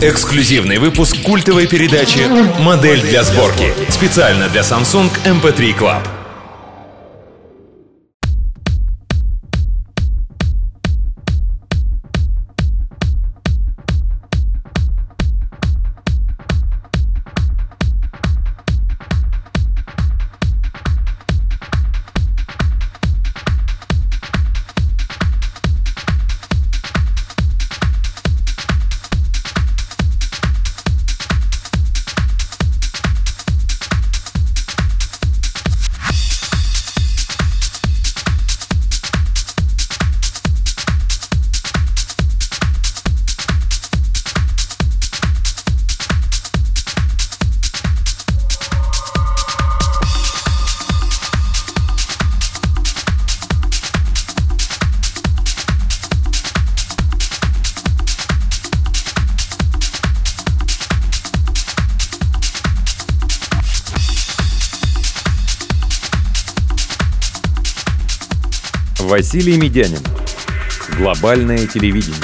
Эксклюзивный выпуск культовой передачи «Модель для сборки». Специально для Samsung MP3 Club. Василий Медянин. Глобальное телевидение.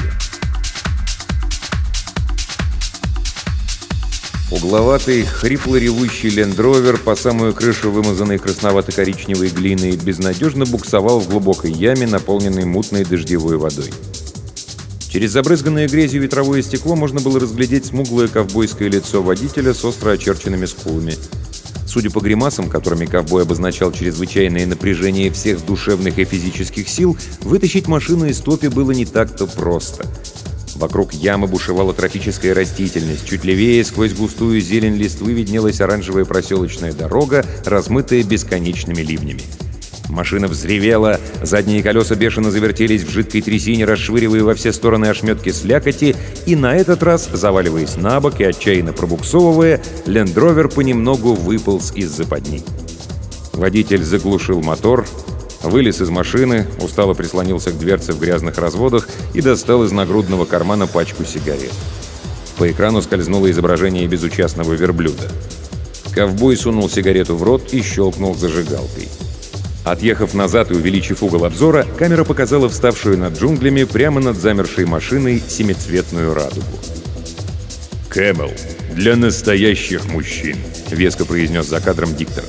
Угловатый, хрипло-ревущий лендровер, по самую крышу вымазанный красновато-коричневой глиной, безнадежно буксовал в глубокой яме, наполненной мутной дождевой водой. Через забрызганное грязью ветровое стекло можно было разглядеть смуглое ковбойское лицо водителя с остро очерченными скулами. Судя по гримасам, которыми ковбой обозначал чрезвычайное напряжение всех душевных и физических сил, вытащить машину из топи было не так-то просто. Вокруг ямы бушевала тропическая растительность. Чуть левее, сквозь густую зелень листвы, виднелась оранжевая проселочная дорога, размытая бесконечными ливнями. Машина взревела, задние колеса бешено завертелись в жидкой трясине, расшвыривая во все стороны ошметки слякоти, и на этот раз, заваливаясь на бок и отчаянно пробуксовывая, лендровер понемногу выполз из западни. Водитель заглушил мотор, вылез из машины, устало прислонился к дверце в грязных разводах и достал из нагрудного кармана пачку сигарет. По экрану скользнуло изображение безучастного верблюда. Ковбой сунул сигарету в рот и щелкнул зажигалкой. Отъехав назад и увеличив угол обзора, камера показала вставшую над джунглями прямо над замершей машиной семицветную радугу. «Кэмел для настоящих мужчин», — веско произнес за кадром диктор.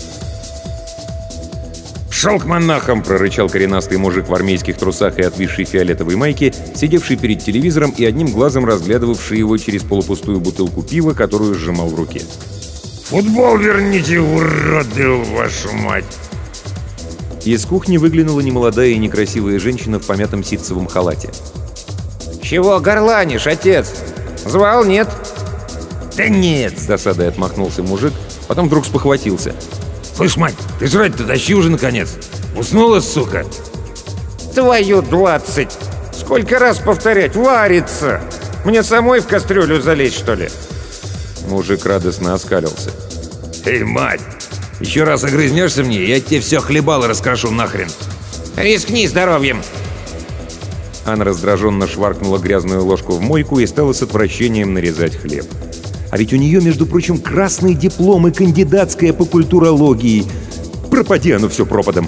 «Пшел к монахам!» — прорычал коренастый мужик в армейских трусах и отвисшей фиолетовой майке, сидевший перед телевизором и одним глазом разглядывавший его через полупустую бутылку пива, которую сжимал в руке. «Футбол верните, уроды, вашу мать!» Из кухни выглянула немолодая и некрасивая женщина в помятом ситцевом халате. «Чего горланишь, отец? Звал, нет?» «Да нет!» — С досадой отмахнулся мужик, потом вдруг спохватился. «Слышь, мать, ты жрать-то тащи уже, наконец! Уснула, сука!» «Твою 20! Сколько раз повторять? Варится! Мне самой в кастрюлю залезть, что ли?» Мужик радостно оскалился. «Эй, мать! Еще раз огрызнешься мне, я тебе все хлебало раскрошу нахрен!» «Рискни здоровьем!» Она раздраженно шваркнула грязную ложку в мойку и стала с отвращением нарезать хлеб. А ведь у нее, между прочим, красный диплом и кандидатская по культурологии. Пропади оно все пропадом.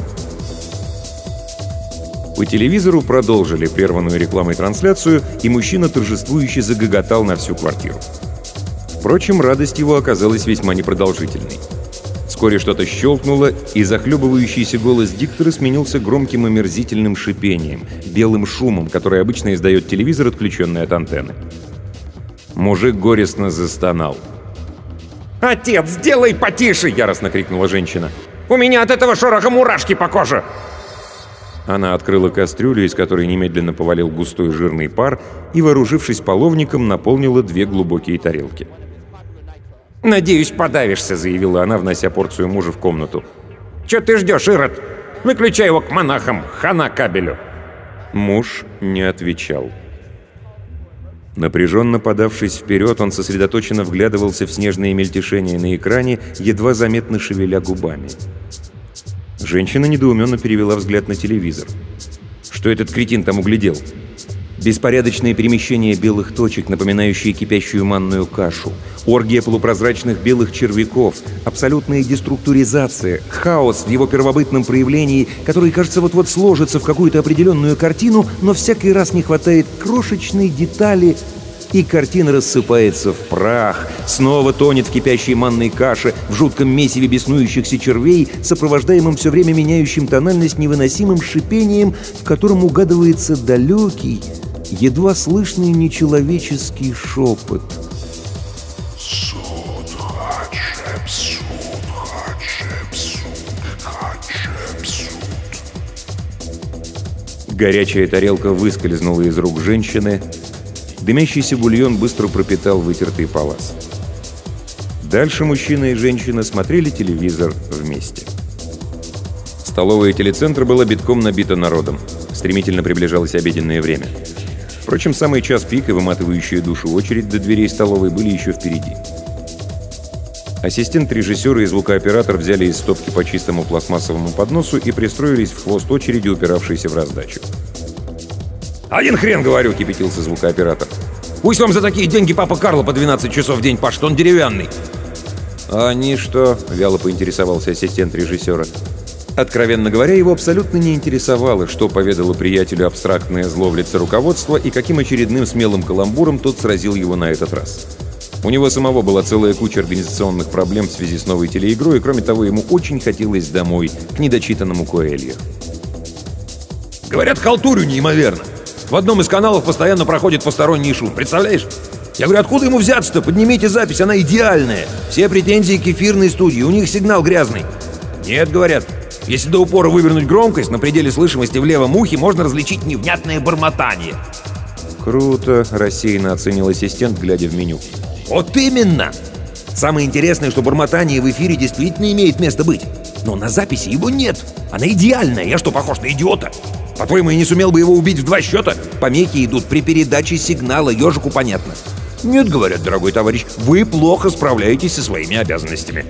По телевизору продолжили прерванную рекламой трансляцию, и мужчина торжествующе загоготал на всю квартиру. Впрочем, радость его оказалась весьма непродолжительной. Вскоре что-то щелкнуло, и захлебывающийся голос диктора сменился громким омерзительным шипением, белым шумом, который обычно издает телевизор, отключенный от антенны. Мужик горестно застонал. «Отец, сделай потише!» — яростно крикнула женщина. «У меня от этого шороха мурашки по коже!» Она открыла кастрюлю, из которой немедленно повалил густой жирный пар, и, вооружившись половником, наполнила 2 глубокие тарелки. «Надеюсь, подавишься», — заявила она, внося порцию мужа в комнату. «Чё ты ждешь, Ирод? Выключай его к монахам, хана кабелю!» Муж не отвечал. Напряженно подавшись вперед, он сосредоточенно вглядывался в снежные мельтешения на экране, едва заметно шевеля губами. Женщина недоуменно перевела взгляд на телевизор. Что этот кретин там углядел? Беспорядочное перемещение белых точек, напоминающие кипящую манную кашу. Оргия полупрозрачных белых червяков. Абсолютная деструктуризация. Хаос в его первобытном проявлении, который, кажется, вот-вот сложится в какую-то определенную картину, но всякий раз не хватает крошечной детали и картина рассыпается в прах, снова тонет в кипящей манной каше, в жутком месиве беснующихся червей, сопровождаемым все время меняющим тональность невыносимым шипением, в котором угадывается далекий, едва слышный нечеловеческий шепот. Горячая тарелка выскользнула из рук женщины. Дымящийся бульон быстро пропитал вытертый палас. Дальше мужчина и женщина смотрели телевизор вместе. Столовая телецентра была битком набита народом. Стремительно приближалось обеденное время. Впрочем, самый час пик и выматывающая душу очередь до дверей столовой были еще впереди. Ассистент режиссера и звукооператор взяли из стопки по чистому пластмассовому подносу и пристроились в хвост очереди, упиравшейся в раздачу. «Один хрен, говорю!» — кипятился звукооператор. «Пусть вам за такие деньги папа Карло по 12 часов в день пашет, он деревянный!» «А они что?» — вяло поинтересовался ассистент режиссера. Откровенно говоря, его абсолютно не интересовало, что поведало приятелю абстрактное зло в лице руководства и каким очередным смелым каламбуром тот сразил его на этот раз. У него самого была целая куча организационных проблем в связи с новой телеигрой, и, кроме того, ему очень хотелось домой, к недочитанному Коэльо. «Говорят, халтурю неимоверно. В одном из каналов постоянно проходит посторонний шум. Представляешь? Я говорю, откуда ему взяться-то? Поднимите запись, она идеальная. Все претензии к эфирной студии, у них сигнал грязный. Нет, говорят, если до упора вывернуть громкость, на пределе слышимости в левом ухе можно различить невнятное бормотание». «Круто», — рассеянно оценил ассистент, глядя в меню. «Вот именно! Самое интересное, что бормотание в эфире действительно имеет место быть. Но на записи его нет. Она идеальная. Я что, похож на идиота? По-твоему, я не сумел бы его убить в 2 счета? Помехи идут при передаче сигнала, ежику понятно. Нет, говорят, дорогой товарищ, вы плохо справляетесь со своими обязанностями».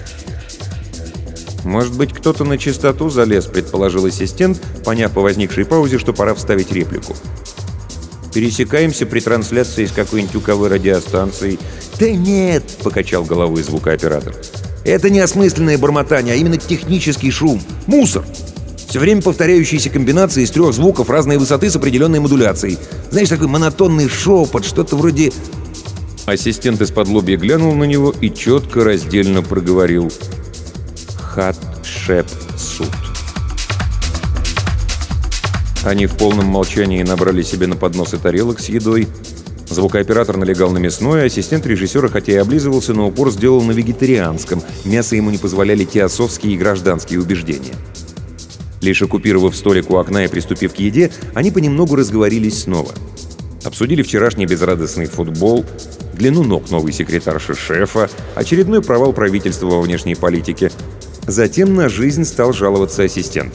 «Может быть, кто-то на чистоту залез», — предположил ассистент, поняв по возникшей паузе, что пора вставить реплику. «Пересекаемся при трансляции с какой-нибудь УКВ радиостанцией». «Да нет», — покачал головой звукооператор. «Это не осмысленное бормотание, а именно технический шум. Мусор. Все время повторяющиеся комбинации из 3 звуков разной высоты с определенной модуляцией. Знаешь, такой монотонный шепот, что-то вроде...» Ассистент из-под лобья глянул на него и четко раздельно проговорил: «Хат-шеп-сут». Они в полном молчании набрали себе на подносы тарелок с едой. Звукооператор налегал на мясное, ассистент режиссера, хотя и облизывался, но упор сделал на вегетарианском. Мясо ему не позволяли теософские и гражданские убеждения. Лишь оккупировав столик у окна и приступив к еде, они понемногу разговорились снова. Обсудили вчерашний безрадостный футбол, длину ног новой секретарши шефа, очередной провал правительства во внешней политике. Затем на жизнь стал жаловаться ассистент.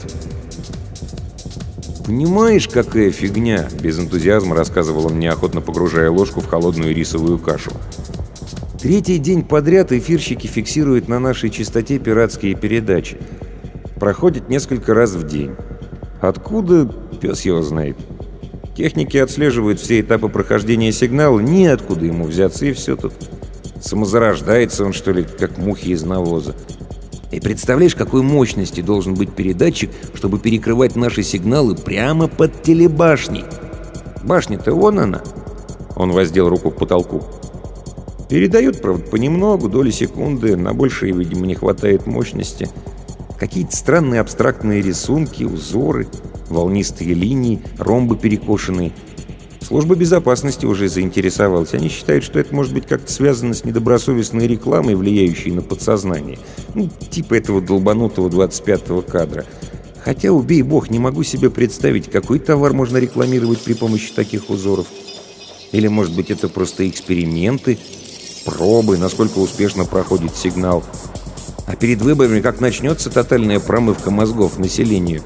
«Понимаешь, какая фигня?» — без энтузиазма рассказывал он, неохотно погружая ложку в холодную рисовую кашу. «3-й день подряд эфирщики фиксируют на нашей частоте пиратские передачи. Проходят несколько раз в день. Откуда? Пес его знает. Техники отслеживают все этапы прохождения сигнала, неоткуда ему взяться, и все тут. Самозарождается он, что ли, как мухи из навоза. И представляешь, какой мощности должен быть передатчик, чтобы перекрывать наши сигналы прямо под телебашней? Башня-то вон она». Он воздел руку к потолку. «Передает, правда, понемногу, доли секунды, на большее, видимо, не хватает мощности. Какие-то странные абстрактные рисунки, узоры, волнистые линии, ромбы перекошенные. Служба безопасности уже заинтересовалась. Они считают, что это может быть как-то связано с недобросовестной рекламой, влияющей на подсознание. Ну, типа этого долбанутого 25-го кадра. Хотя, убей бог, не могу себе представить, какой товар можно рекламировать при помощи таких узоров. Или, может быть, это просто эксперименты, пробы, насколько успешно проходит сигнал. А перед выборами как начнется тотальная промывка мозгов населению.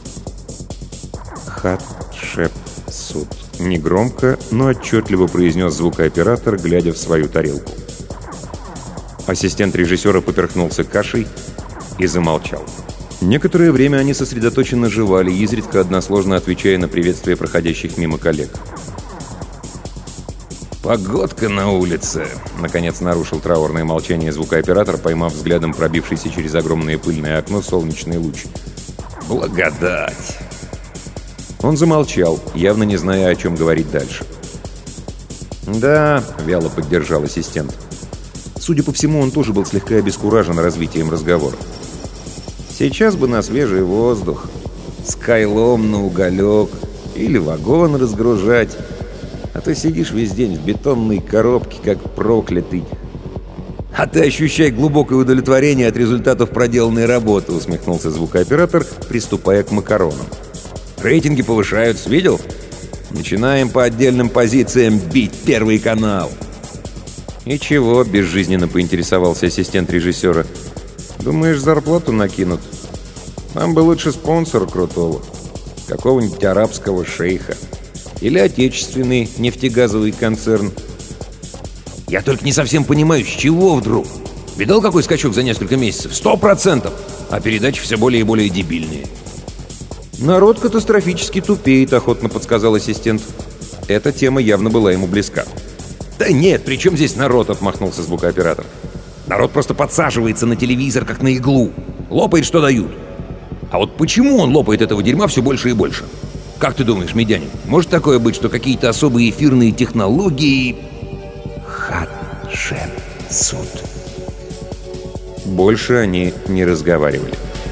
Хат-шеп-сут. Негромко, но отчетливо произнес звукооператор, глядя в свою тарелку. Ассистент режиссера поперхнулся кашей и замолчал. Некоторое время они сосредоточенно жевали, изредка односложно отвечая на приветствие проходящих мимо коллег. «Погодка на улице!» — наконец нарушил траурное молчание звукооператор, поймав взглядом пробившийся через огромное пыльное окно солнечный луч. «Благодать!» Он замолчал, явно не зная, о чем говорить дальше. «Да», — вяло поддержал ассистент. Судя по всему, он тоже был слегка обескуражен развитием разговора. «Сейчас бы на свежий воздух, с кайлом на уголек или вагон разгружать, а то сидишь весь день в бетонной коробке, как проклятый». «А ты ощущай глубокое удовлетворение от результатов проделанной работы», — усмехнулся звукооператор, приступая к макаронам. «Рейтинги повышаются, видел? Начинаем по отдельным позициям бить Первый канал». «И чего?» — безжизненно поинтересовался ассистент режиссера. «Думаешь, зарплату накинут? Нам бы лучше спонсора крутого, какого-нибудь арабского шейха или отечественный нефтегазовый концерн». «Я только не совсем понимаю, с чего вдруг? Видал, какой скачок за несколько месяцев? 100%! А передачи все более и более дебильные». «Народ катастрофически тупеет», — охотно подсказал ассистент. Эта тема явно была ему близка. «Да нет, при чем здесь народ?» — отмахнулся звукооператор. «Народ просто подсаживается на телевизор, как на иглу. Лопает, что дают. А вот почему он лопает этого дерьма все больше и больше? Как ты думаешь, Медянин, может такое быть, что какие-то особые эфирные технологии...» Хатшепсут. Больше они не разговаривали.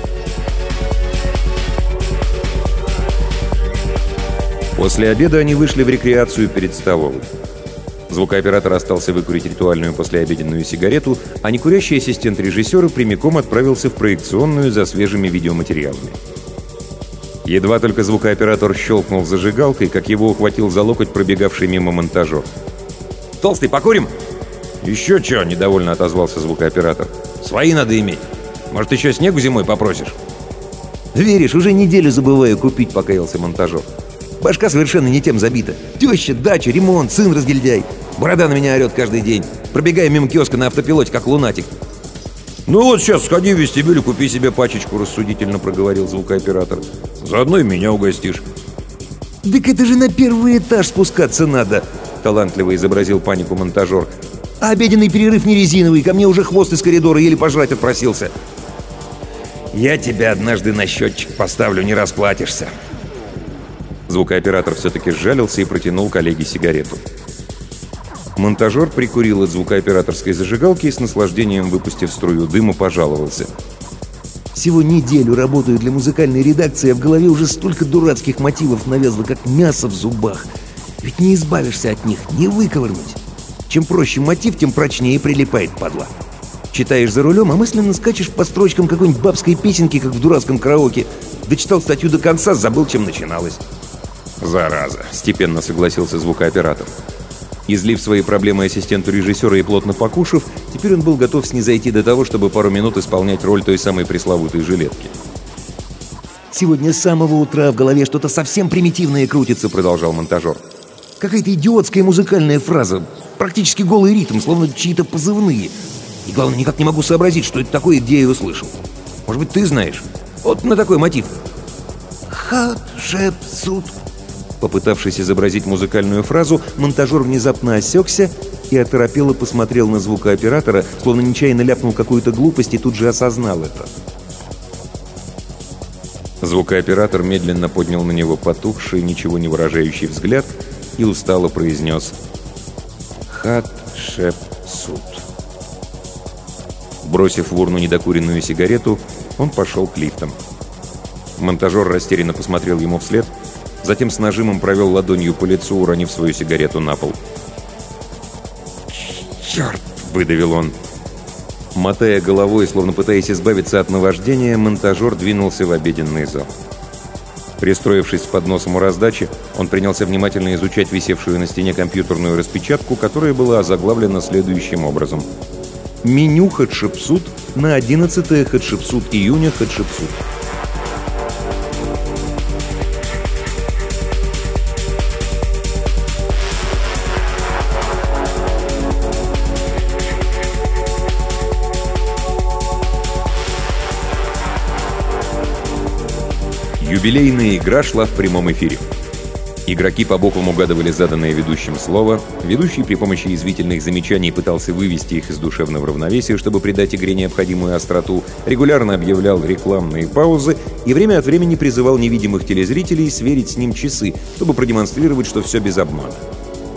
После обеда они вышли в рекреацию перед столовой. Звукооператор остался выкурить ритуальную послеобеденную сигарету, а некурящий ассистент режиссера прямиком отправился в проекционную за свежими видеоматериалами. Едва только звукооператор щелкнул зажигалкой, как его ухватил за локоть пробегавший мимо монтажер. «Толстый, покурим?» «Еще чё?» — недовольно отозвался звукооператор. «Свои надо иметь. Может, еще снегу зимой попросишь?» «Веришь, уже неделю забываю купить», — покаялся монтажер. «Башка совершенно не тем забита. Теща, дача, ремонт, сын разгильдяй. Борода на меня орет каждый день. Пробегаю мимо киоска на автопилоте, как лунатик». «Ну вот сейчас сходи в вестибюль и купи себе пачечку», — рассудительно проговорил звукооператор. «Заодно и меня угостишь». «Так это же на первый этаж спускаться надо», — талантливо изобразил панику монтажер. «А обеденный перерыв не резиновый, ко мне уже хвост из коридора еле пожрать отпросился». «Я тебя однажды на счетчик поставлю, не расплатишься». Звукооператор все-таки сжалился и протянул коллеге сигарету. Монтажер прикурил от звукооператорской зажигалки и с наслаждением, выпустив струю дыма, пожаловался. «Всего неделю работаю для музыкальной редакции, а в голове уже столько дурацких мотивов навязло, как мясо в зубах. Ведь не избавишься от них, не выковырнуть. Чем проще мотив, тем прочнее прилипает, падла. Читаешь за рулем, а мысленно скачешь по строчкам какой-нибудь бабской песенки, как в дурацком караоке. Дочитал статью до конца, забыл, чем начиналось». «Зараза!» — степенно согласился звукооператор. Излив свои проблемы ассистенту режиссера и плотно покушав, теперь он был готов снизойти до того, чтобы пару минут исполнять роль той самой пресловутой жилетки. «Сегодня с самого утра в голове что-то совсем примитивное крутится», — продолжал монтажер. «Какая-то идиотская музыкальная фраза, практически голый ритм, словно чьи-то позывные. И главное, никак не могу сообразить, что это такое, где я его слышал. Может быть, ты знаешь? Вот на такой мотив». «Хатшепсут». Попытавшись изобразить музыкальную фразу, монтажер внезапно осекся и оторопело посмотрел на звукооператора, словно нечаянно ляпнул какую-то глупость и тут же осознал это. Звукооператор медленно поднял на него потухший, ничего не выражающий взгляд и устало произнес «Хатшепсут». Бросив в урну недокуренную сигарету, он пошел к лифтам. Монтажер растерянно посмотрел ему вслед, затем с нажимом провел ладонью по лицу, уронив свою сигарету на пол. «Черт!» — выдавил он. Мотая головой, словно пытаясь избавиться от наваждения, монтажер двинулся в обеденный зал. Пристроившись с подносом у раздачи, он принялся внимательно изучать висевшую на стене компьютерную распечатку, которая была озаглавлена следующим образом: «Меню Хатшепсут на 11 Хатшепсут июня Хатшепсут». Юбилейная игра шла в прямом эфире. Игроки по бокам угадывали заданное ведущим слово, ведущий при помощи извительных замечаний пытался вывести их из душевного равновесия, чтобы придать игре необходимую остроту, регулярно объявлял рекламные паузы и время от времени призывал невидимых телезрителей сверить с ним часы, чтобы продемонстрировать, что все без обмана.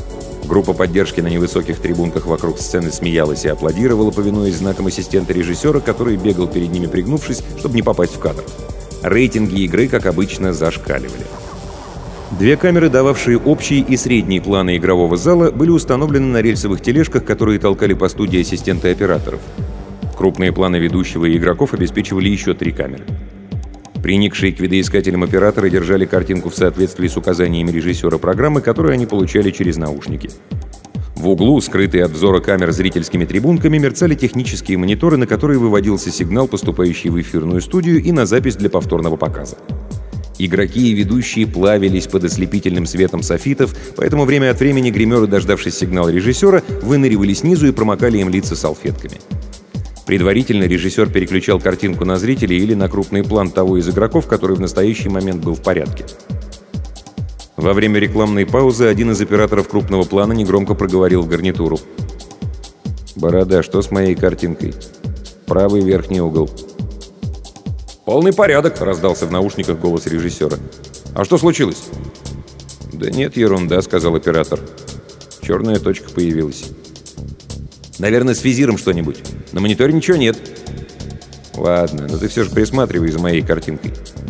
Группа поддержки на невысоких трибунках вокруг сцены смеялась и аплодировала, повинуясь знакам ассистента режиссера, который бегал перед ними, пригнувшись, чтобы не попасть в кадр. Рейтинги игры, как обычно, зашкаливали. Две камеры, дававшие общий и средний планы игрового зала, были установлены на рельсовых тележках, которые толкали по студии ассистенты операторов. Крупные планы ведущего и игроков обеспечивали еще 3 камеры. Приникшие к видоискателям операторы держали картинку в соответствии с указаниями режиссера программы, которые они получали через наушники. В углу, скрытые от взора камер зрительскими трибунками, мерцали технические мониторы, на которые выводился сигнал, поступающий в эфирную студию, и на запись для повторного показа. Игроки и ведущие плавились под ослепительным светом софитов, поэтому время от времени гримеры, дождавшись сигнала режиссера, выныривали снизу и промокали им лица салфетками. Предварительно режиссер переключал картинку на зрителей или на крупный план того из игроков, который в настоящий момент был в порядке. Во время рекламной паузы один из операторов крупного плана негромко проговорил в гарнитуру: «Борода, что с моей картинкой? Правый верхний угол». «Полный порядок», — раздался в наушниках голос режиссера. «А что случилось?» «Да нет, ерунда», — сказал оператор. «Черная точка появилась». «Наверное, с визиром что-нибудь. На мониторе ничего нет». «Ладно, но ты все же присматривай за моей картинкой».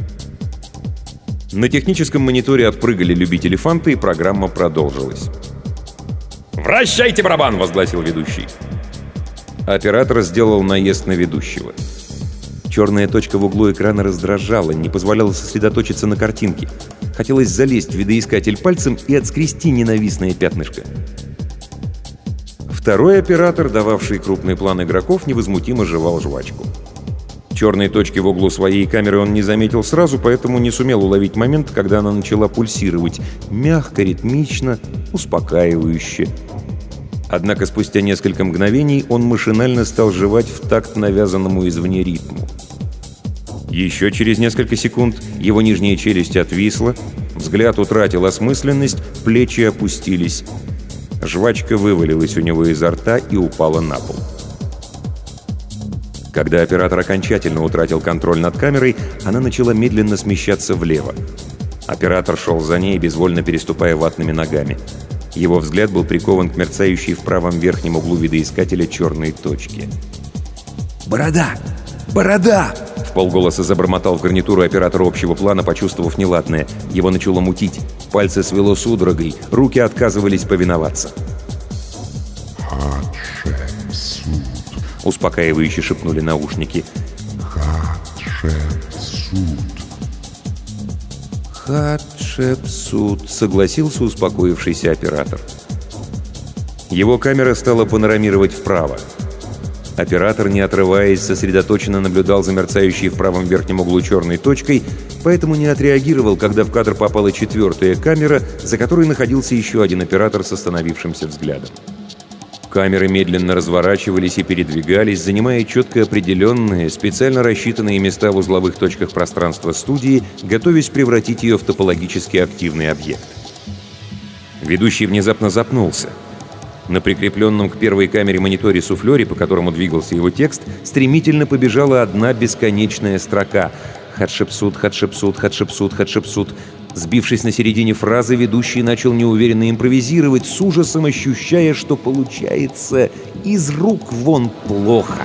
На техническом мониторе отпрыгали любители фанты, и программа продолжилась. «Вращайте барабан!» — возгласил ведущий. Оператор сделал наезд на ведущего. Черная точка в углу экрана раздражала, не позволяла сосредоточиться на картинке. Хотелось залезть в видоискатель пальцем и отскрести ненавистное пятнышко. Второй оператор, дававший крупный план игроков, невозмутимо жевал жвачку. Черной точки в углу своей камеры он не заметил сразу, поэтому не сумел уловить момент, когда она начала пульсировать. Мягко, ритмично, успокаивающе. Однако спустя несколько мгновений он машинально стал жевать в такт навязанному извне ритму. Еще через несколько секунд его нижняя челюсть отвисла, взгляд утратил осмысленность, плечи опустились. Жвачка вывалилась у него изо рта и упала на пол. Когда оператор окончательно утратил контроль над камерой, она начала медленно смещаться влево. Оператор шел за ней, безвольно переступая ватными ногами. Его взгляд был прикован к мерцающей в правом верхнем углу видоискателя черной точке. «Борода! Борода!» — вполголоса забормотал в гарнитуру оператор общего плана, почувствовав неладное. Его начало мутить. Пальцы свело судорогой, руки отказывались повиноваться. «Хатшепсут», — успокаивающе шепнули наушники. «Хатшепсут». «Хатшепсут», — согласился успокоившийся оператор. Его камера стала панорамировать вправо. Оператор, не отрываясь, сосредоточенно наблюдал за мерцающей в правом верхнем углу черной точкой, поэтому не отреагировал, когда в кадр попала 4-я камера, за которой находился еще один оператор с остановившимся взглядом. Камеры медленно разворачивались и передвигались, занимая четко определенные, специально рассчитанные места в узловых точках пространства студии, готовясь превратить ее в топологически активный объект. Ведущий внезапно запнулся. На прикрепленном к первой камере мониторе суфлере, по которому двигался его текст, стремительно побежала одна бесконечная строка: «Хатшепсут, Хатшепсут, Хатшепсут, Хатшепсут». Сбившись на середине фразы, ведущий начал неуверенно импровизировать, с ужасом ощущая, что получается из рук вон плохо.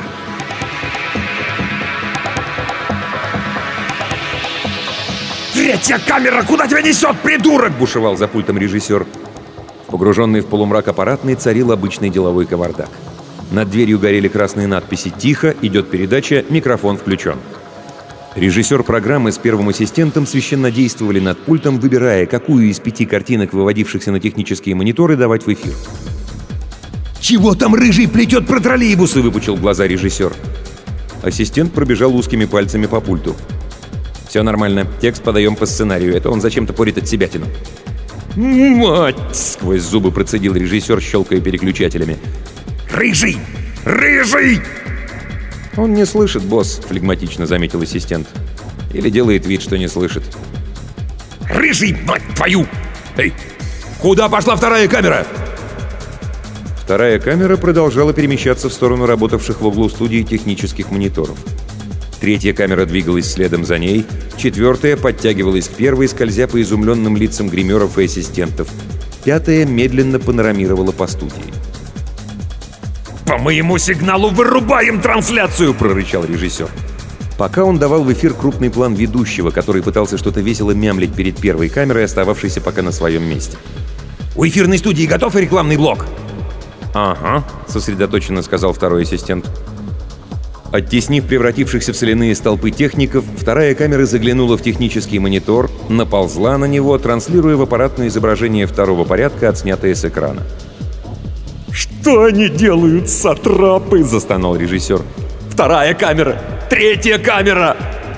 «Третья камера! Куда тебя несет, придурок?» — бушевал за пультом режиссер. Погруженный в полумрак аппаратный царил обычный деловой кавардак. Над дверью горели красные надписи «Тихо», «Идет передача», «Микрофон включен». Режиссер программы с первым ассистентом священно действовали над пультом, выбирая, какую из 5 картинок, выводившихся на технические мониторы, давать в эфир. «Чего там рыжий плетет про троллейбусы?» — выпучил глаза режиссер. Ассистент пробежал узкими пальцами по пульту. «Все нормально. Текст подаем по сценарию. Это он зачем-то порит от себятину». «Мать!» — сквозь зубы процедил режиссер, щелкая переключателями. «Рыжий! Рыжий!» «Он не слышит, босс», — флегматично заметил ассистент. «Или делает вид, что не слышит». «Рыжий, мать твою! Эй, куда пошла вторая камера?» Вторая камера продолжала перемещаться в сторону работавших в углу студии технических мониторов. 3-я камера двигалась следом за ней, 4-я подтягивалась к 1-й, скользя по изумленным лицам гримеров и ассистентов. 5-я медленно панорамировала по студии. «По моему сигналу вырубаем трансляцию!» — прорычал режиссер. Пока он давал в эфир крупный план ведущего, который пытался что-то весело мямлить перед первой камерой, остававшейся пока на своем месте. «У эфирной студии готов рекламный блок?» «Ага», — сосредоточенно сказал второй ассистент. Оттеснив превратившихся в соляные столпы техников, вторая камера заглянула в технический монитор, наползла на него, транслируя в аппаратное изображение второго порядка, отснятое с экрана. «Что они делают, сатрапы?» — застонал режиссер. «Вторая камера! Третья камера!»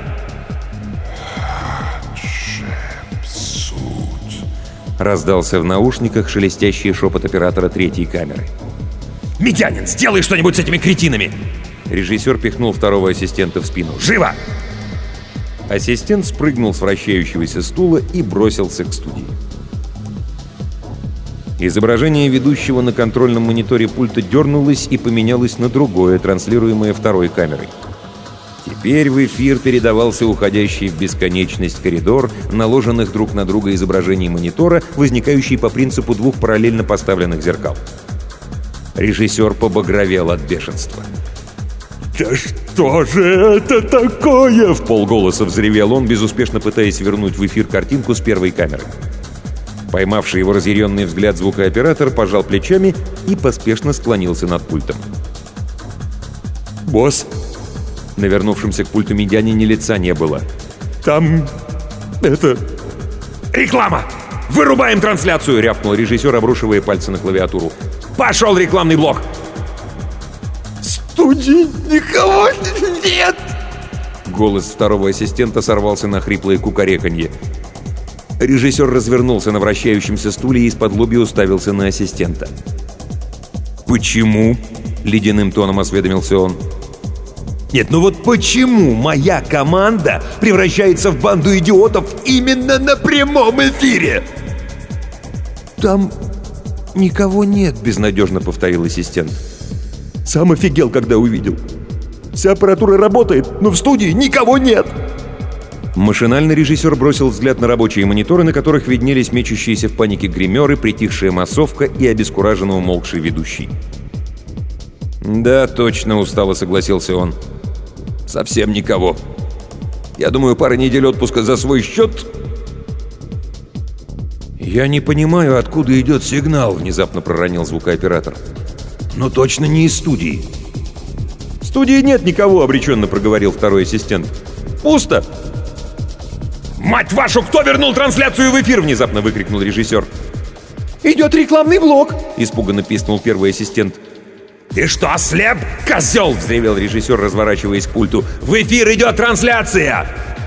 Раздался в наушниках шелестящий шепот оператора третьей камеры. «Медянин, сделай что-нибудь с этими кретинами!» Режиссер пихнул второго ассистента в спину. «Живо!» Ассистент спрыгнул с вращающегося стула и бросился к студии. Изображение ведущего на контрольном мониторе пульта дернулось и поменялось на другое, транслируемое второй камерой. Теперь в эфир передавался уходящий в бесконечность коридор наложенных друг на друга изображений монитора, возникающий по принципу двух параллельно поставленных зеркал. Режиссер побагровел от бешенства. «Да что же это такое?» — вполголоса взревел он, безуспешно пытаясь вернуть в эфир картинку с первой камеры. Поймавший его разъяренный взгляд звукооператор пожал плечами и поспешно склонился над пультом. «Босс!» На вернувшемся к пульту медянине лица не было. «Там... это... реклама! Вырубаем трансляцию!» — рявкнул режиссер, обрушивая пальцы на клавиатуру. «Пошел рекламный блок!» «Студии никого нет!» Голос второго ассистента сорвался на хриплое кукареканье. Режиссер развернулся на вращающемся стуле и из-под-лобья уставился на ассистента. «Почему?» — ледяным тоном осведомился он. «Нет, ну вот почему моя команда превращается в банду идиотов именно на прямом эфире?» «Там никого нет», — безнадежно повторил ассистент. «Сам офигел, когда увидел. Вся аппаратура работает, но в студии никого нет!» Машинально режиссер бросил взгляд на рабочие мониторы, на которых виднелись мечущиеся в панике гримеры, притихшая массовка и обескураженно умолкший ведущий. «Да, точно», — устало согласился он. «Совсем никого. Я думаю, пара недель отпуска за свой счет...» «Я не понимаю, откуда идет сигнал», — внезапно проронил звукооператор. «Но точно не из студии». «В студии нет никого», — обреченно проговорил второй ассистент. «Пусто!» «Мать вашу, кто вернул трансляцию в эфир?» — внезапно выкрикнул режиссер. «Идет рекламный блок!» — испуганно пискнул первый ассистент. «Ты что, ослеп, козел?» — взревел режиссер, разворачиваясь к пульту. «В эфир идет трансляция!»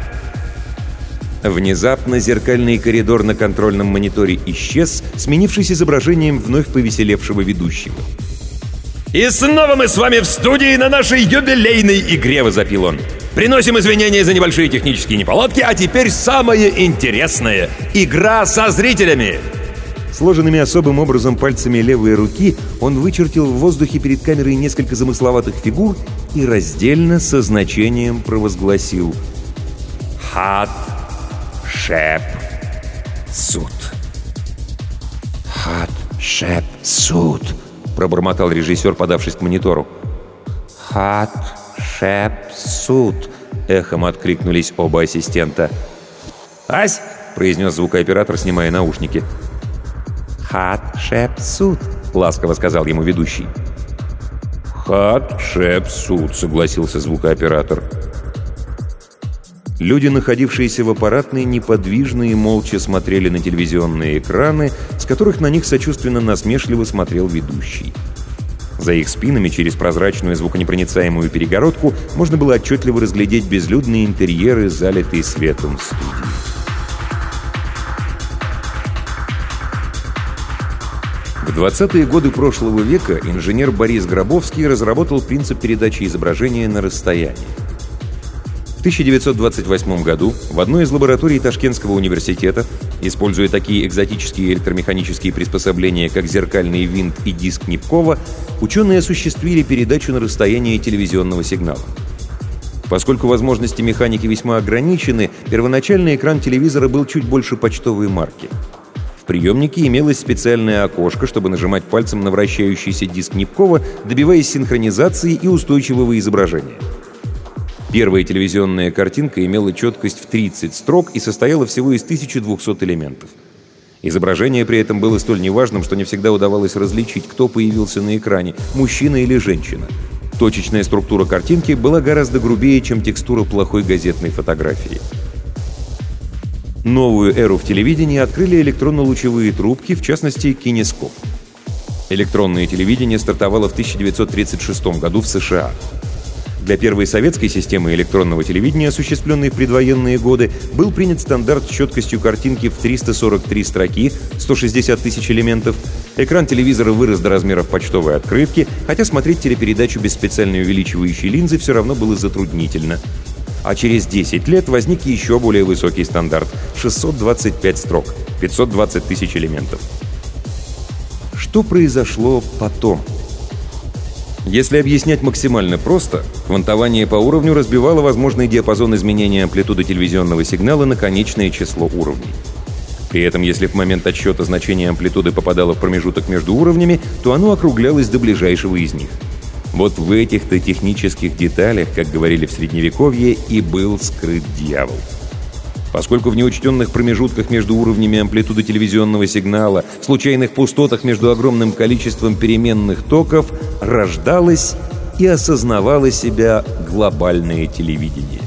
Внезапно зеркальный коридор на контрольном мониторе исчез, сменившись изображением вновь повеселевшего ведущего. «И снова мы с вами в студии на нашей юбилейной игре!» — возопил он. «Приносим извинения за небольшие технические неполадки, а теперь самое интересное — игра со зрителями!» Сложенными особым образом пальцами левой руки он вычертил в воздухе перед камерой несколько замысловатых фигур и раздельно со значением провозгласил: «Хат, шеп, суд». «Хат, шеп, суд», — пробормотал режиссер, подавшись к монитору. «Хат, шеп, суд», — эхом откликнулись оба ассистента. «Ась!» — произнес звукооператор, снимая наушники. «Хат, шеп, суд», — ласково сказал ему ведущий. «Хат, шеп, суд», — согласился звукооператор. Люди, находившиеся в аппаратной, неподвижно и молча смотрели на телевизионные экраны, с которых на них сочувственно-насмешливо смотрел ведущий. За их спинами, через прозрачную звуконепроницаемую перегородку, можно было отчетливо разглядеть безлюдные интерьеры, залитые светом студии. В 20-е годы прошлого века инженер Борис Гробовский разработал принцип передачи изображения на расстоянии. В 1928 году в одной из лабораторий Ташкентского университета, используя такие экзотические электромеханические приспособления, как зеркальный винт и диск Нипкова, ученые осуществили передачу на расстояние телевизионного сигнала. Поскольку возможности механики весьма ограничены, первоначальный экран телевизора был чуть больше почтовой марки. приемнике имелось специальное окошко, чтобы нажимать пальцем на вращающийся диск Нипкова, добиваясь синхронизации и устойчивого изображения. Первая телевизионная картинка имела четкость в 30 строк и состояла всего из 1200 элементов. Изображение при этом было столь неважным, что не всегда удавалось различить, кто появился на экране – мужчина или женщина. Точечная структура картинки была гораздо грубее, чем текстура плохой газетной фотографии. Новую эру в телевидении открыли электронно-лучевые трубки, в частности, кинескоп. Электронное телевидение стартовало в 1936 году в США. Для первой советской системы электронного телевидения, осуществленной в предвоенные годы, был принят стандарт с четкостью картинки в 343 строки, 160 тысяч элементов. Экран телевизора вырос до размеров почтовой открытки, хотя смотреть телепередачу без специальной увеличивающей линзы все равно было затруднительно. А через 10 лет возник еще более высокий стандарт — 625 строк, 520 тысяч элементов. Что произошло потом? Если объяснять максимально просто, квантование по уровню разбивало возможный диапазон изменения амплитуды телевизионного сигнала на конечное число уровней. При этом, если в момент отсчета значение амплитуды попадало в промежуток между уровнями, то оно округлялось до ближайшего из них. Вот в этих-то технических деталях, как говорили в Средневековье, и был скрыт дьявол. Поскольку в неучтенных промежутках между уровнями амплитуды телевизионного сигнала, в случайных пустотах между огромным количеством переменных токов рождалось и осознавало себя глобальное телевидение.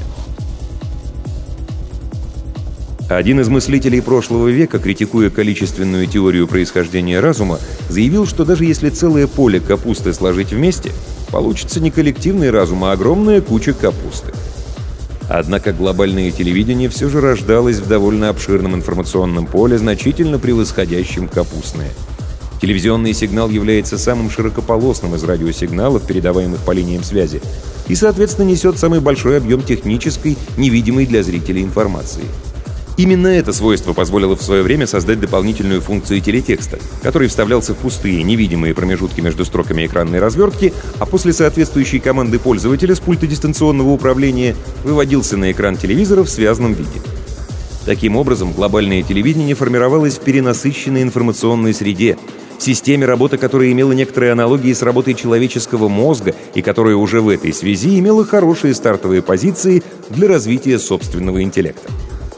Один из мыслителей прошлого века, критикуя количественную теорию происхождения разума, заявил, что даже если целое поле капусты сложить вместе, получится не коллективный разум, а огромная куча капусты. Однако глобальное телевидение все же рождалось в довольно обширном информационном поле, значительно превосходящем капустное. Телевизионный сигнал является самым широкополосным из радиосигналов, передаваемых по линиям связи, и, соответственно, несет самый большой объем технической, невидимой для зрителей информации. Именно это свойство позволило в свое время создать дополнительную функцию телетекста, который вставлялся в пустые, невидимые промежутки между строками экранной развертки, а после соответствующей команды пользователя с пульта дистанционного управления выводился на экран телевизора в связанном виде. Таким образом, глобальное телевидение формировалось в перенасыщенной информационной среде, в системе, работы которой имела некоторые аналогии с работой человеческого мозга и которая уже в этой связи имела хорошие стартовые позиции для развития собственного интеллекта.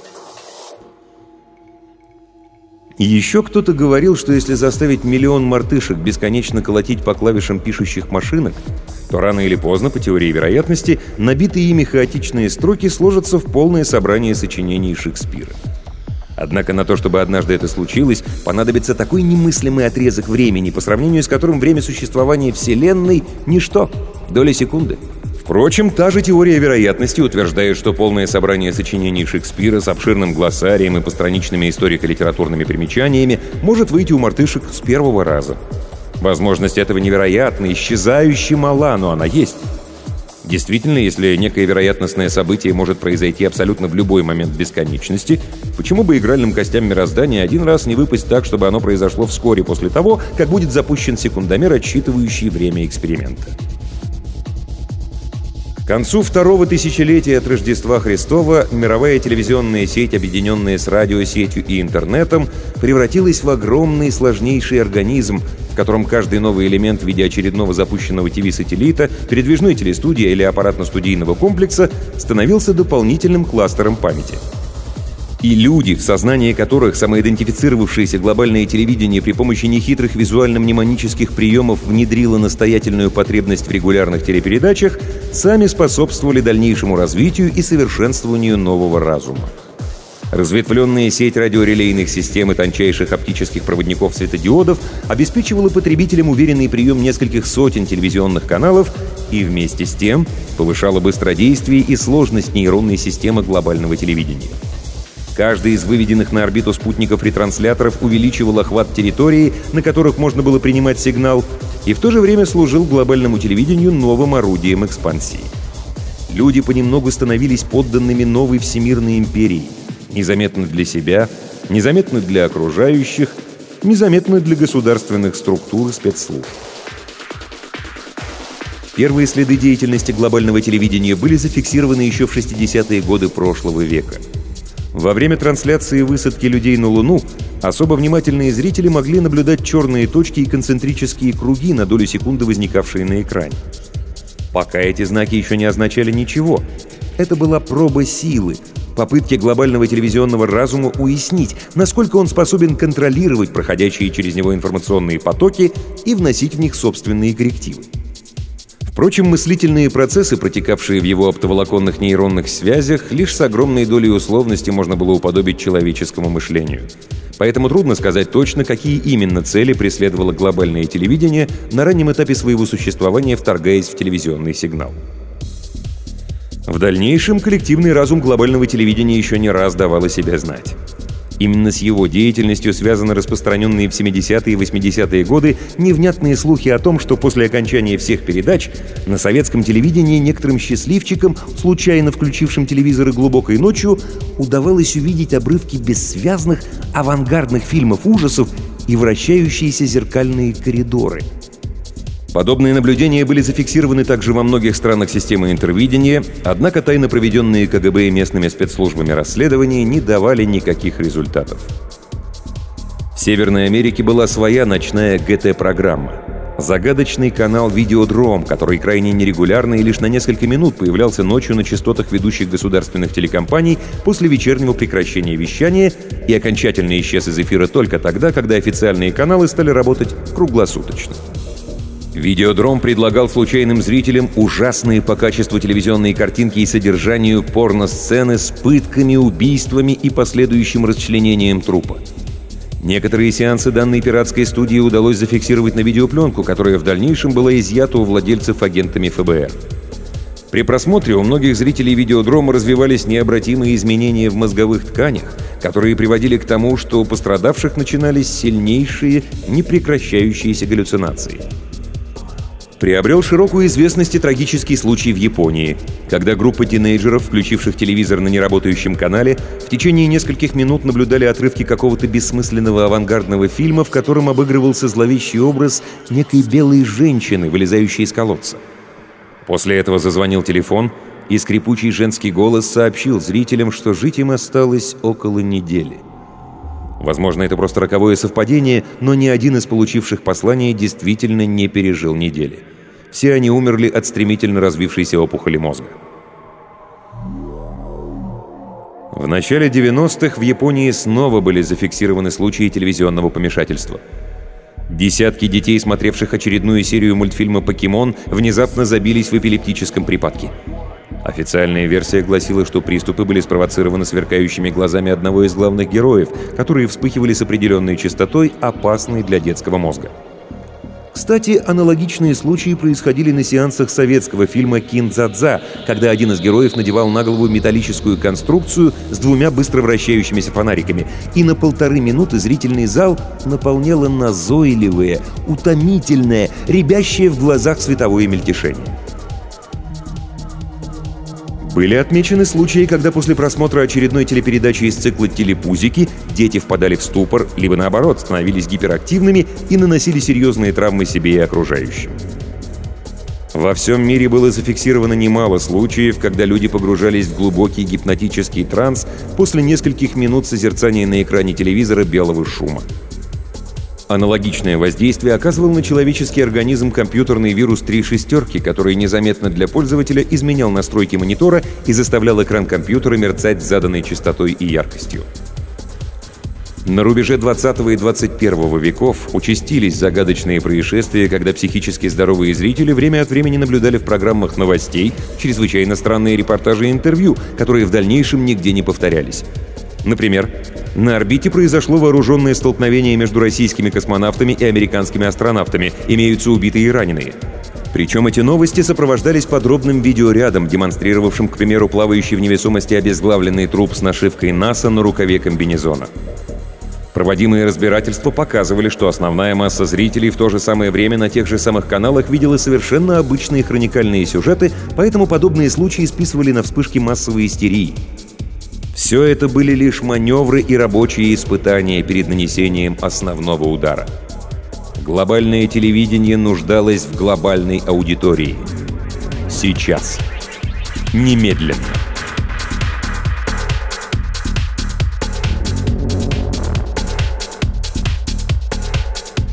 И еще кто-то говорил, что если заставить миллион мартышек бесконечно колотить по клавишам пишущих машинок, то рано или поздно, по теории вероятности, набитые ими хаотичные строки сложатся в полное собрание сочинений Шекспира. Однако на то, чтобы однажды это случилось, понадобится такой немыслимый отрезок времени, по сравнению с которым время существования Вселенной — ничто, доля секунды. Впрочем, та же теория вероятности утверждает, что полное собрание сочинений Шекспира с обширным глоссарием и постраничными историко-литературными примечаниями может выйти у мартышек с первого раза. Возможность этого невероятна, исчезающе мала, но она есть. Действительно, если некое вероятностное событие может произойти абсолютно в любой момент бесконечности, почему бы игральным костям мироздания один раз не выпасть так, чтобы оно произошло вскоре после того, как будет запущен секундомер, отсчитывающий время эксперимента? К концу второго тысячелетия от Рождества Христова мировая телевизионная сеть, объединенная с радиосетью и интернетом, превратилась в огромный сложнейший организм, в котором каждый новый элемент в виде очередного запущенного ТВ-сателлита, передвижной телестудии или аппаратно-студийного комплекса становился дополнительным кластером памяти. И люди, в сознании которых самоидентифицировавшееся глобальное телевидение при помощи нехитрых визуально-мнемонических приемов внедрило настоятельную потребность в регулярных телепередачах, сами способствовали дальнейшему развитию и совершенствованию нового разума. Разветвленная сеть радиорелейных систем и тончайших оптических проводников светодиодов обеспечивала потребителям уверенный прием нескольких сотен телевизионных каналов и вместе с тем повышала быстродействие и сложность нейронной системы глобального телевидения. Каждый из выведенных на орбиту спутников-ретрансляторов увеличивал охват территории, на которых можно было принимать сигнал, и в то же время служил глобальному телевидению новым орудием экспансии. Люди понемногу становились подданными новой всемирной империи, незаметно для себя, незаметно для окружающих, незаметно для государственных структур и спецслужб. Первые следы деятельности глобального телевидения были зафиксированы еще в 60-е годы прошлого века. Во время трансляции высадки людей на Луну Особо внимательные зрители могли наблюдать черные точки и концентрические круги, на долю секунды возникавшие на экране. Пока эти знаки еще не означали ничего. Это была проба силы, попытки глобального телевизионного разума уяснить, насколько он способен контролировать проходящие через него информационные потоки и вносить в них собственные коррективы. Впрочем, мыслительные процессы, протекавшие в его оптоволоконных нейронных связях, лишь с огромной долей условности можно было уподобить человеческому мышлению. Поэтому трудно сказать точно, какие именно цели преследовало глобальное телевидение на раннем этапе своего существования, вторгаясь в телевизионный сигнал. В дальнейшем коллективный разум глобального телевидения еще не раз давал о себе знать. Именно с его деятельностью связаны распространенные в 70-е и 80-е годы невнятные слухи о том, что после окончания всех передач на советском телевидении некоторым счастливчикам, случайно включившим телевизоры глубокой ночью, удавалось увидеть обрывки бессвязных авангардных фильмов ужасов и вращающиеся зеркальные коридоры. Подобные наблюдения были зафиксированы также во многих странах системы интервидения, однако тайно проведенные КГБ и местными спецслужбами расследования не давали никаких результатов. В Северной Америке была своя ночная ГТ-программа. Загадочный канал «Видеодром», который крайне нерегулярно и лишь на несколько минут появлялся ночью на частотах ведущих государственных телекомпаний после вечернего прекращения вещания и окончательно исчез из эфира только тогда, когда официальные каналы стали работать круглосуточно. «Видеодром» предлагал случайным зрителям ужасные по качеству телевизионные картинки и содержанию порно-сцены с пытками, убийствами и последующим расчленением трупа. Некоторые сеансы данной пиратской студии удалось зафиксировать на видеопленку, которая в дальнейшем была изъята у владельцев агентами ФБР. При просмотре у многих зрителей «Видеодрома» развивались необратимые изменения в мозговых тканях, которые приводили к тому, что у пострадавших начинались сильнейшие, непрекращающиеся галлюцинации. Приобрел широкую известность и трагический случай в Японии, когда группа тинейджеров, включивших телевизор на неработающем канале, в течение нескольких минут наблюдали отрывки какого-то бессмысленного авангардного фильма, в котором обыгрывался зловещий образ некой белой женщины, вылезающей из колодца. После этого зазвонил телефон, и скрипучий женский голос сообщил зрителям, что жить им осталось около недели. Возможно, это просто роковое совпадение, но ни один из получивших послание действительно не пережил недели. Все они умерли от стремительно развившейся опухоли мозга. В начале 90-х в Японии снова были зафиксированы случаи телевизионного помешательства. Десятки детей, смотревших очередную серию мультфильма «Покемон», внезапно забились в эпилептическом припадке. Официальная версия гласила, что приступы были спровоцированы сверкающими глазами одного из главных героев, которые вспыхивали с определенной частотой, опасной для детского мозга. Кстати, аналогичные случаи происходили на сеансах советского фильма «Кин-дза-дза», когда один из героев надевал на голову металлическую конструкцию с двумя быстро вращающимися фонариками, и на 1,5 минуты зрительный зал наполняло назойливое, утомительное, рябящее в глазах световое мельтешение. Были отмечены случаи, когда после просмотра очередной телепередачи из цикла «Телепузики» дети впадали в ступор, либо наоборот, становились гиперактивными и наносили серьезные травмы себе и окружающим. Во всем мире было зафиксировано немало случаев, когда люди погружались в глубокий гипнотический транс после нескольких минут созерцания на экране телевизора белого шума. Аналогичное воздействие оказывал на человеческий организм компьютерный вирус 3 шестерки, который незаметно для пользователя изменял настройки монитора и заставлял экран компьютера мерцать с заданной частотой и яркостью. На рубеже 20 и 21 веков участились загадочные происшествия, когда психически здоровые зрители время от времени наблюдали в программах новостей чрезвычайно странные репортажи и интервью, которые в дальнейшем нигде не повторялись. Например, на орбите произошло вооруженное столкновение между российскими космонавтами и американскими астронавтами, имеются убитые и раненые. Причем эти новости сопровождались подробным видеорядом, демонстрировавшим, к примеру, плавающий в невесомости обезглавленный труп с нашивкой НАСА на рукаве комбинезона. Проводимые разбирательства показывали, что основная масса зрителей в то же самое время на тех же самых каналах видела совершенно обычные хроникальные сюжеты, поэтому подобные случаи списывали на вспышки массовой истерии. Все это были лишь маневры и рабочие испытания перед нанесением основного удара. Глобальное телевидение нуждалось в глобальной аудитории. Сейчас. Немедленно.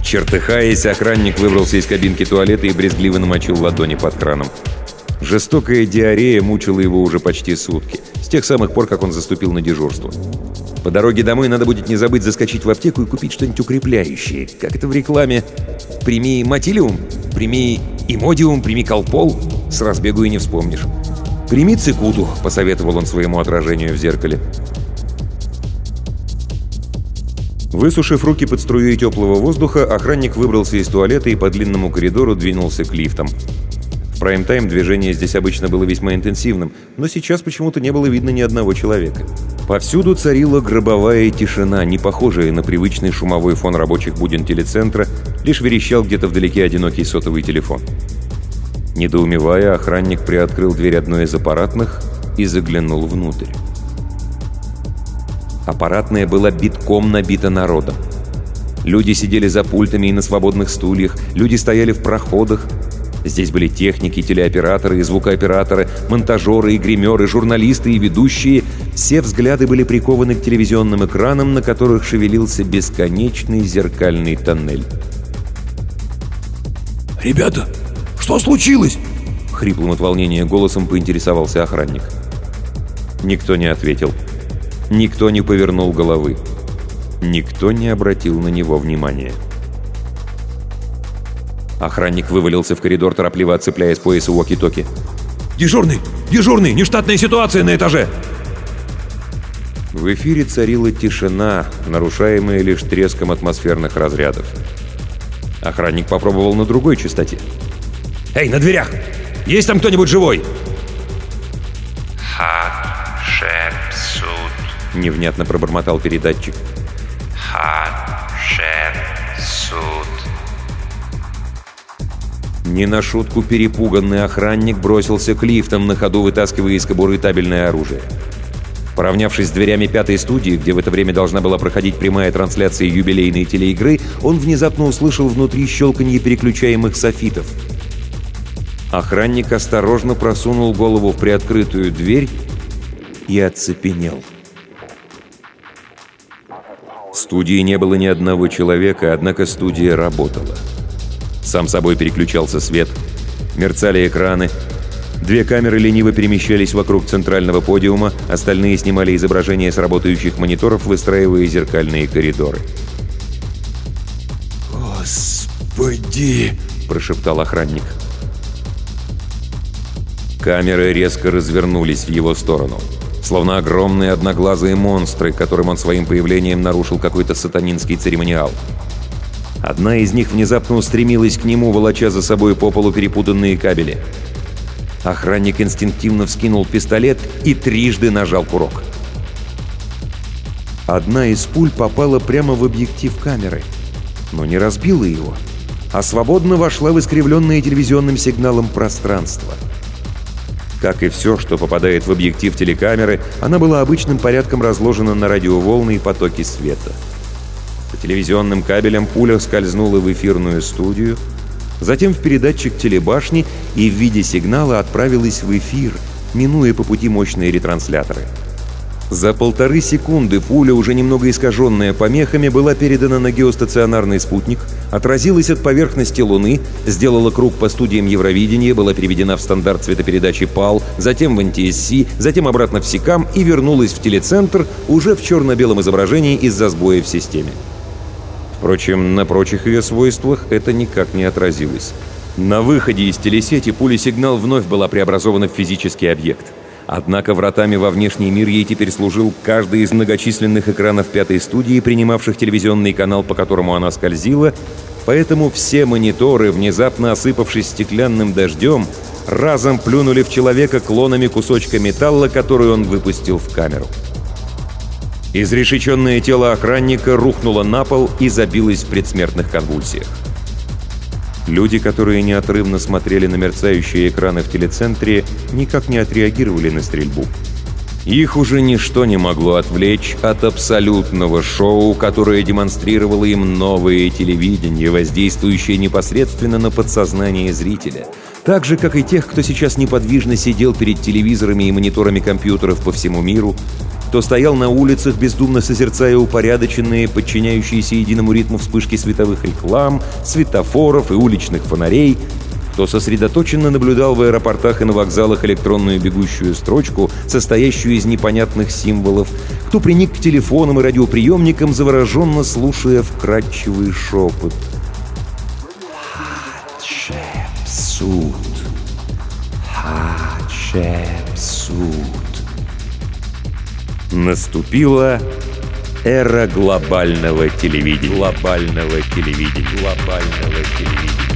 Чертыхаясь, охранник выбрался из кабинки туалета и брезгливо намочил ладони под краном. Жестокая диарея мучила его уже почти сутки, с тех самых пор, как он заступил на дежурство. По дороге домой надо будет не забыть заскочить в аптеку и купить что-нибудь укрепляющее. Как это в рекламе? Прими мотилиум, прими имодиум, прими колпол. С разбегу и не вспомнишь. «Прими цикуту», — посоветовал он своему отражению в зеркале. Высушив руки под струей теплого воздуха, охранник выбрался из туалета и по длинному коридору двинулся к лифтам. В прайм-тайм движение здесь обычно было весьма интенсивным, но сейчас почему-то не было видно ни одного человека. Повсюду царила гробовая тишина, не похожая на привычный шумовой фон рабочих буден телецентра, лишь верещал где-то вдалеке одинокий сотовый телефон. Недоумевая, охранник приоткрыл дверь одной из аппаратных и заглянул внутрь. Аппаратная была битком набита народом. Люди сидели за пультами и на свободных стульях, люди стояли в проходах. Здесь были техники, телеоператоры и звукооператоры, монтажеры и гримеры, журналисты и ведущие. Все взгляды были прикованы к телевизионным экранам, на которых шевелился бесконечный зеркальный тоннель. «Ребята, что случилось?» — хриплым от волнения голосом поинтересовался охранник. Никто не ответил. Никто не повернул головы. Никто не обратил на него внимания. Охранник вывалился в коридор, торопливо отцепляя с пояса уоки-токи. «Дежурный! Дежурный! Нештатная ситуация на этаже!» В эфире царила тишина, нарушаемая лишь треском атмосферных разрядов. Охранник попробовал на другой частоте. «Эй, на дверях! Есть там кто-нибудь живой?» «Хатшепсут», — невнятно пробормотал передатчик. «Хатшепсут». Не на шутку перепуганный охранник бросился к лифтам, на ходу вытаскивая из кобуры табельное оружие. Поравнявшись с дверями пятой студии, где в это время должна была проходить прямая трансляция юбилейной телеигры, он внезапно услышал внутри щелканье переключаемых софитов. Охранник осторожно просунул голову в приоткрытую дверь и оцепенел. В студии не было ни одного человека, однако студия работала. Сам собой переключался свет, мерцали экраны. Две камеры лениво перемещались вокруг центрального подиума, остальные снимали изображения с работающих мониторов, выстраивая зеркальные коридоры. «Господи!» – прошептал охранник. Камеры резко развернулись в его сторону, словно огромные одноглазые монстры, которым он своим появлением нарушил какой-то сатанинский церемониал. Одна из них внезапно устремилась к нему, волоча за собой по полу перепутанные кабели. Охранник инстинктивно вскинул пистолет и трижды нажал курок. Одна из пуль попала прямо в объектив камеры, но не разбила его, а свободно вошла в искривленное телевизионным сигналом пространство. Как и все, что попадает в объектив телекамеры, она была обычным порядком разложена на радиоволны и потоки света. По телевизионным кабелям пуля скользнула в эфирную студию, затем в передатчик телебашни и в виде сигнала отправилась в эфир, минуя по пути мощные ретрансляторы. За 1,5 секунды пуля, уже немного искаженная помехами, была передана на геостационарный спутник, отразилась от поверхности Луны, сделала круг по студиям Евровидения, была переведена в стандарт цветопередачи PAL, затем в NTSC, затем обратно в SICAM и вернулась в телецентр уже в черно-белом изображении из-за сбоя в системе. Впрочем, на прочих ее свойствах это никак не отразилось. На выходе из телесети пуля-сигнал вновь была преобразована в физический объект. Однако вратами во внешний мир ей теперь служил каждый из многочисленных экранов пятой студии, принимавших телевизионный канал, по которому она скользила, поэтому все мониторы, внезапно осыпавшись стеклянным дождем, разом плюнули в человека клонами кусочка металла, который он выпустил в камеру. Изрешеченное тело охранника рухнуло на пол и забилось в предсмертных конвульсиях. Люди, которые неотрывно смотрели на мерцающие экраны в телецентре, никак не отреагировали на стрельбу. Их уже ничто не могло отвлечь от абсолютного шоу, которое демонстрировало им новое телевидение, воздействующее непосредственно на подсознание зрителя. Так же, как и тех, кто сейчас неподвижно сидел перед телевизорами и мониторами компьютеров по всему миру, кто стоял на улицах, бездумно созерцая упорядоченные, подчиняющиеся единому ритму вспышки световых реклам, светофоров и уличных фонарей, кто сосредоточенно наблюдал в аэропортах и на вокзалах электронную бегущую строчку, состоящую из непонятных символов, кто приник к телефонам и радиоприемникам, завороженно слушая вкрадчивый шепот. Хатшепсут. Хатшепсут. Наступила эра глобального телевидения. Глобального телевидения. Глобального телевидения.